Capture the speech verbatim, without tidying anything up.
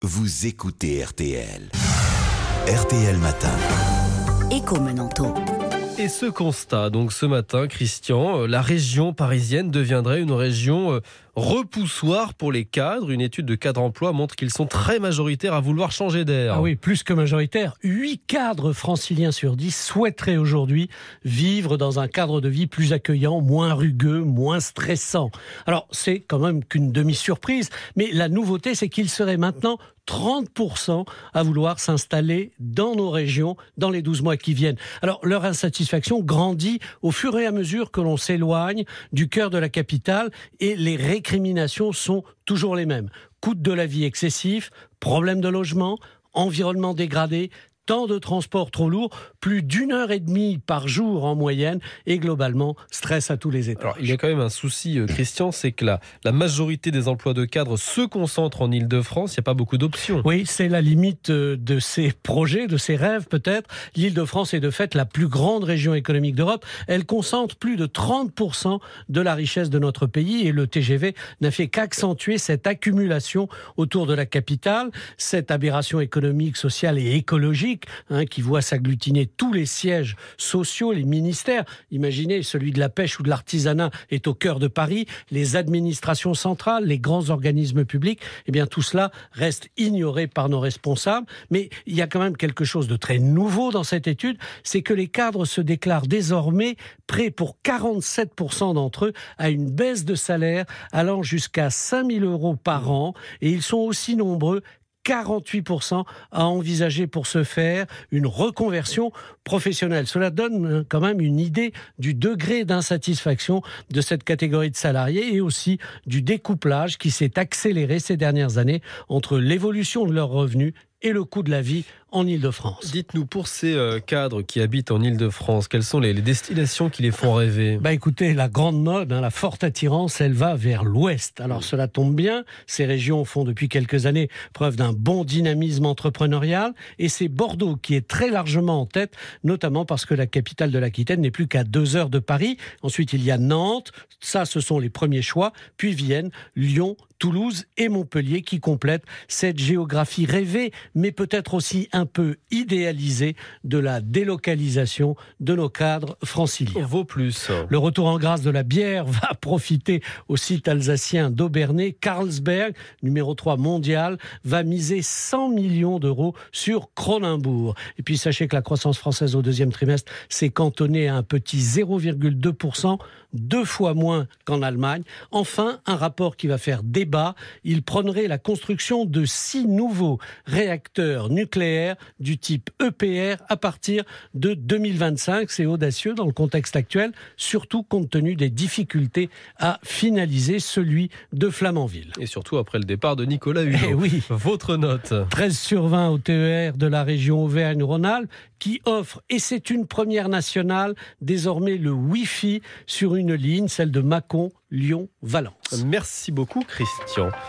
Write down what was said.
Vous écoutez R T L. R T L Matin. Éco-Menanto. Et ce constat, donc ce matin, Christian, la région parisienne deviendrait une région repoussoir pour les cadres. Une étude de Cadre Emploi montre qu'ils sont très majoritaires à vouloir changer d'air. Ah oui, plus que majoritaires. huit cadres franciliens sur dix souhaiteraient aujourd'hui vivre dans un cadre de vie plus accueillant, moins rugueux, moins stressant. Alors, c'est quand même qu'une demi-surprise, mais la nouveauté, c'est qu'ils seraient maintenant trente pour cent à vouloir s'installer dans nos régions dans les douze mois qui viennent. Alors, leur insatisfaction grandit au fur et à mesure que l'on s'éloigne du cœur de la capitale et les récriminations sont toujours les mêmes. Coût de la vie excessif, problème de logement, environnement dégradé, temps de transport trop lourd, plus d'une heure et demie par jour en moyenne et globalement, stress à tous les étages. Alors, il y a quand même un souci, euh, Christian, c'est que la, la majorité des emplois de cadres se concentrent en Île-de-France. Il n'y a pas beaucoup d'options. Oui, c'est la limite de ces projets, de ces rêves peut-être. L'Île-de-France est de fait la plus grande région économique d'Europe. Elle concentre plus de trente pour cent de la richesse de notre pays et le T G V n'a fait qu'accentuer cette accumulation autour de la capitale, cette aberration économique, sociale et écologique Hein, qui voit s'agglutiner tous les sièges sociaux, les ministères. Imaginez, celui de la pêche ou de l'artisanat est au cœur de Paris. Les administrations centrales, les grands organismes publics, eh bien tout cela reste ignoré par nos responsables. Mais il y a quand même quelque chose de très nouveau dans cette étude, c'est que les cadres se déclarent désormais prêts pour quarante-sept pour cent d'entre eux à une baisse de salaire allant jusqu'à cinq mille euros par an. Et ils sont aussi nombreux, quarante-huit pour cent à envisager pour ce faire une reconversion professionnelle. Cela donne quand même une idée du degré d'insatisfaction de cette catégorie de salariés et aussi du découplage qui s'est accéléré ces dernières années entre l'évolution de leurs revenus et le coût de la vie en Île-de-France. Dites-nous, pour ces euh, cadres qui habitent en Île-de-France, quelles sont les, les destinations qui les font rêver ? Bah écoutez, la grande mode, hein, la forte attirance, elle va vers l'ouest. Alors cela tombe bien, ces régions font depuis quelques années preuve d'un bon dynamisme entrepreneurial et c'est Bordeaux qui est très largement en tête, notamment parce que la capitale de l'Aquitaine n'est plus qu'à deux heures de Paris. Ensuite, il y a Nantes, ça ce sont les premiers choix, puis Vienne, Lyon, Toulouse et Montpellier qui complètent cette géographie rêvée, mais peut-être aussi un peu idéalisée de la délocalisation de nos cadres franciliens. Vaut plus. Le retour en grâce de la bière va profiter au site alsacien d'Obernai. Carlsberg, numéro trois mondial, va miser cent millions d'euros sur Cronenbourg. Et puis sachez que la croissance française au deuxième trimestre s'est cantonnée à un petit zéro virgule deux pour cent, deux fois moins qu'en Allemagne. Enfin, un rapport qui va faire débat. Il prônerait la construction de six nouveaux réacteurs nucléaires du type E P R à partir de deux mille vingt-cinq. C'est audacieux dans le contexte actuel, surtout compte tenu des difficultés à finaliser celui de Flamanville. Et surtout après le départ de Nicolas Hulot. Eh oui. Votre note ? treize sur vingt au T E R de la région Auvergne-Rhône-Alpes qui offre, et c'est une première nationale, désormais le Wi-Fi sur une ligne, celle de Mâcon, Lyon, Valence. Merci beaucoup, Christian.